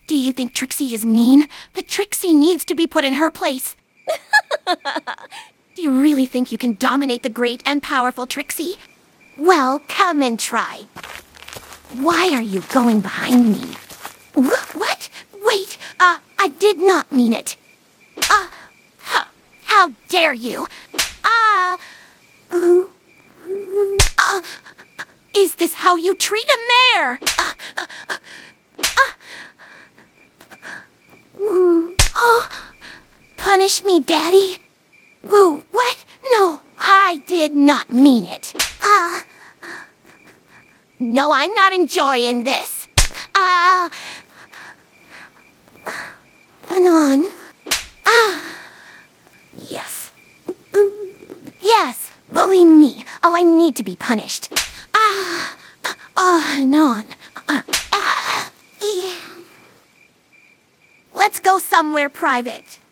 Do you think Trixie is mean? But Trixie needs to be put in her place. Do you really think you can dominate the great and powerful Trixie? Well, come and try. Why are you going behind me? What? Wait, I did not mean it. How dare you? Is this how you treat a mayor? Punish me, Daddy. What? No, I did not mean it. No, I'm not enjoying this. Anon. Yes. Yes, bully me. Oh, I need to be punished. Anon. Let's go somewhere private.